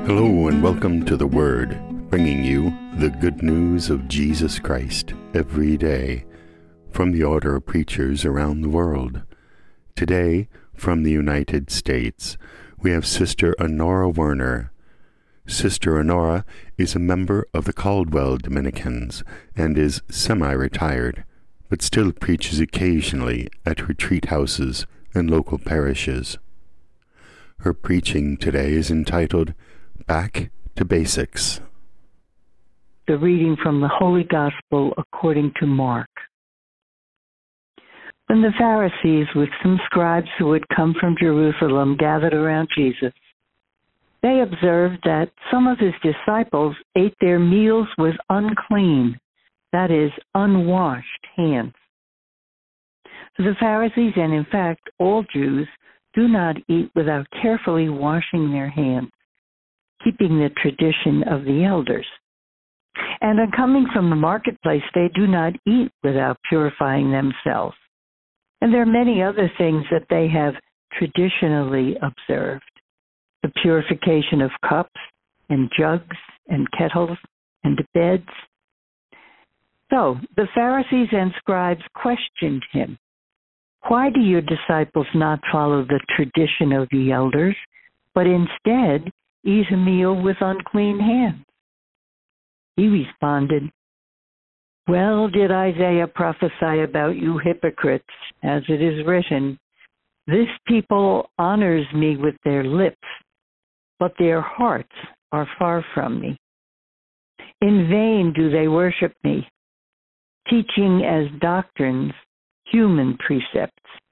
Hello and welcome to The Word, bringing you the good news of Jesus Christ every day from the order of preachers around the world. Today, from the United States, we have Sister Honora Werner. Sister Honora is a member of the Caldwell Dominicans and is semi-retired, but still preaches occasionally at retreat houses and local parishes. Her preaching today is entitled Back to Basics. The reading from the Holy Gospel according to Mark. When the Pharisees with some scribes who had come from Jerusalem gathered around Jesus, they observed that some of his disciples ate their meals with unclean, that is, unwashed hands. The Pharisees, and in fact all Jews, do not eat without carefully washing their hands, keeping the tradition of the elders. And on coming from the marketplace, they do not eat without purifying themselves. And there are many other things that they have traditionally observed. The purification of cups and jugs and kettles and beds. So the Pharisees and scribes questioned him. Why do your disciples not follow the tradition of the elders, but instead eat a meal with unclean hands? He responded, Well did Isaiah prophesy about you hypocrites, as it is written, This people honors me with their lips, but their hearts are far from me. In vain do they worship me, teaching as doctrines human precepts.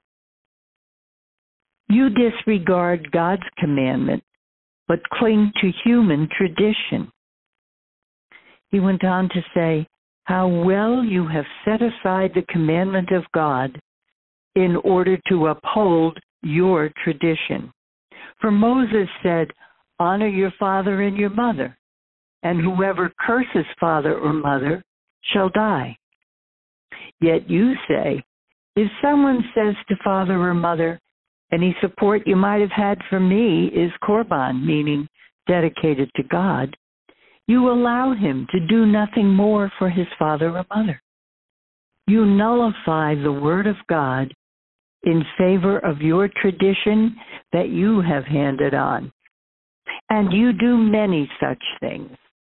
You disregard God's commandment, but cling to human tradition. He went on to say, How well you have set aside the commandment of God in order to uphold your tradition. For Moses said, Honor your father and your mother, and whoever curses father or mother shall die. Yet you say, If someone says to father or mother, Any support you might have had from me is korban, meaning dedicated to God, you allow him to do nothing more for his father or mother. You nullify the word of God in favor of your tradition that you have handed on. And you do many such things.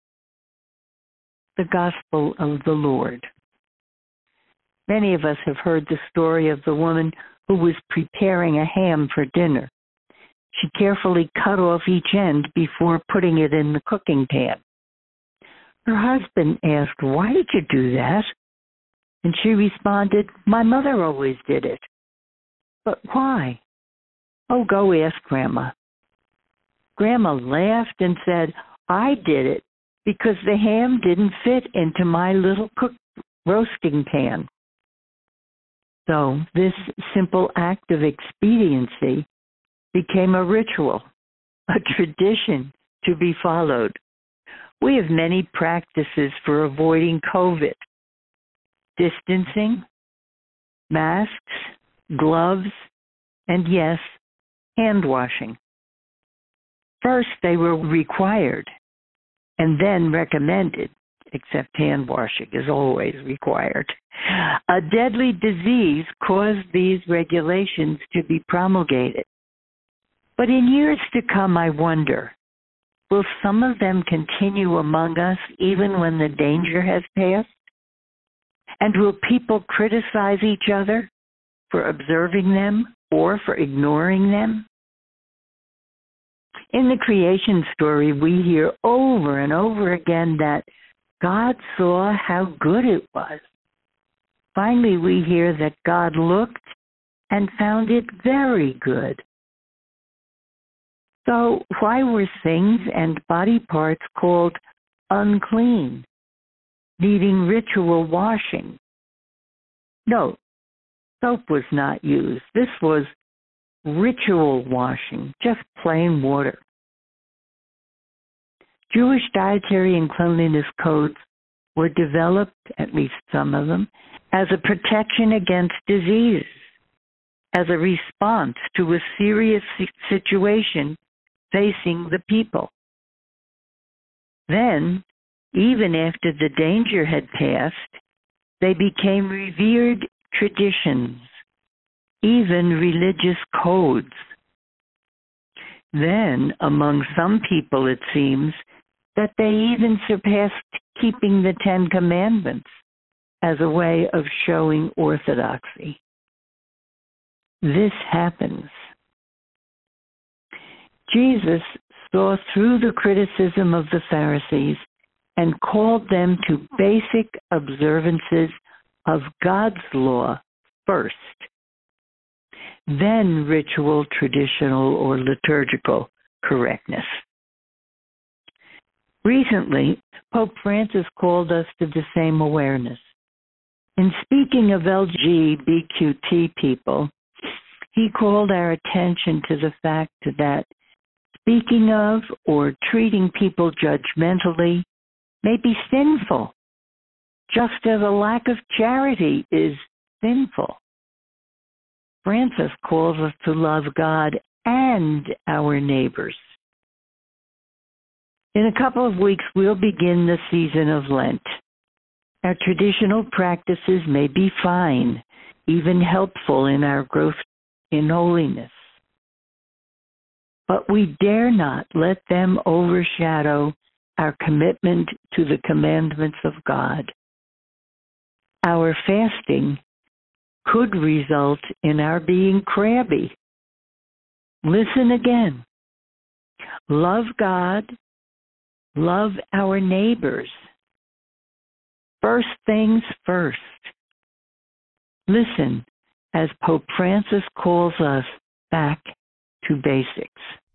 The Gospel of the Lord. Many of us have heard the story of the woman who was preparing a ham for dinner. She carefully cut off each end before putting it in the cooking pan. Her husband asked, Why did you do that? And she responded, My mother always did it. But why? Oh, go ask Grandma. Grandma laughed and said, I did it because the ham didn't fit into my little roasting pan. So this simple act of expediency became a ritual, a tradition to be followed. We have many practices for avoiding COVID. Distancing, masks, gloves, and yes, hand washing. First, they were required and then recommended, except hand washing is always required. A deadly disease caused these regulations to be promulgated. But in years to come, I wonder, will some of them continue among us even when the danger has passed? And will people criticize each other for observing them or for ignoring them? In the creation story, we hear over and over again that God saw how good it was. Finally, we hear that God looked and found it very good. So why were things and body parts called unclean, needing ritual washing? No, soap was not used. This was ritual washing, just plain water. Jewish dietary and cleanliness codes were developed, at least some of them, as a protection against disease, as a response to a serious situation facing the people. Then, even after the danger had passed, they became revered traditions, even religious codes. Then, among some people, it seems that they even surpassed keeping the Ten Commandments as a way of showing orthodoxy. This happens. Jesus saw through the criticism of the Pharisees and called them to basic observances of God's law first, then ritual, traditional, or liturgical correctness. Recently, Pope Francis called us to the same awareness. In speaking of LGBTQ people, he called our attention to the fact that speaking of or treating people judgmentally may be sinful, just as a lack of charity is sinful. Francis calls us to love God and our neighbors. In a couple of weeks, we'll begin the season of Lent. Our traditional practices may be fine, even helpful in our growth in holiness. But we dare not let them overshadow our commitment to the commandments of God. Our fasting could result in our being crabby. Listen again. Love God, love our neighbors. First things first. Listen as Pope Francis calls us back to basics.